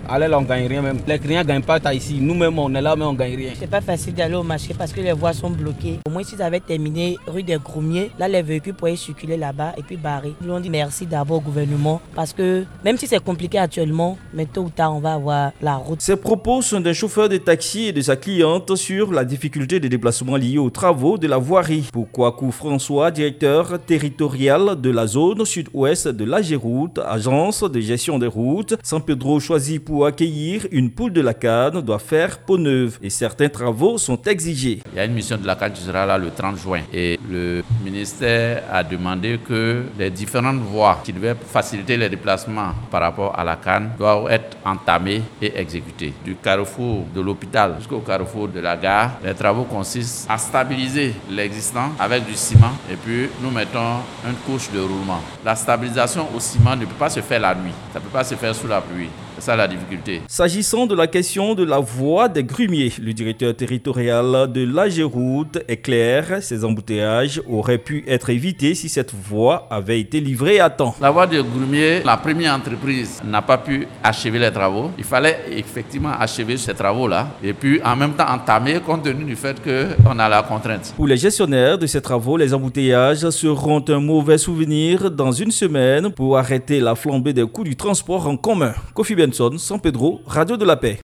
Allez, là, on ne gagne rien même. Les clients ne gagnent pas ici. Nous-mêmes, on est là, mais on ne gagne rien. C'est pas facile d'aller au marché parce que les voies sont bloquées. Au moins, s'ils avaient terminé rue des Groumiers, là, les véhicules pourraient circuler là-bas et puis barrer. Nous, on dit merci d'abord au gouvernement parce que même si c'est compliqué actuellement, mais tôt ou tard, on va avoir la route. Ces propos sont d'un chauffeur de taxi et de sa cliente sur la difficulté de déplacement liée aux travaux de la voirie. Pour Kouakou François, directeur territorial de la zone sud-ouest de l'AGEROUTE, agence de gestion des routes, San Pedro choisi pour accueillir une poule de la canne doit faire peau neuve et certains travaux sont exigés. Il y a une mission de la canne qui sera là le 30 juin et le ministère a demandé que les différentes voies qui devaient faciliter les déplacements par rapport à la canne doivent être entamées et exécutées. Du carrefour de l'hôpital jusqu'au carrefour de la gare, les travaux consistent à stabiliser l'existant avec du ciment et puis nous mettons une couche de roulement. La stabilisation au ciment ne peut pas se faire la nuit, ça ne peut pas se faire sous la pluie. C'est ça la difficulté. S'agissant de la question de la voie des grumiers, le directeur territorial de l'AGEROUTE est clair, ces embouteillages auraient pu être évités si cette voie avait été livrée à temps. La voie des grumiers, la première entreprise n'a pas pu achever les travaux. Il fallait effectivement achever ces travaux-là et puis en même temps entamer compte tenu du fait qu'on a la contrainte. Pour les gestionnaires de ces travaux, les embouteillages seront un mauvais souvenir dans une semaine pour arrêter la flambée des coûts du transport en commun. Kofi Benson, San Pedro, Radio de la Paix.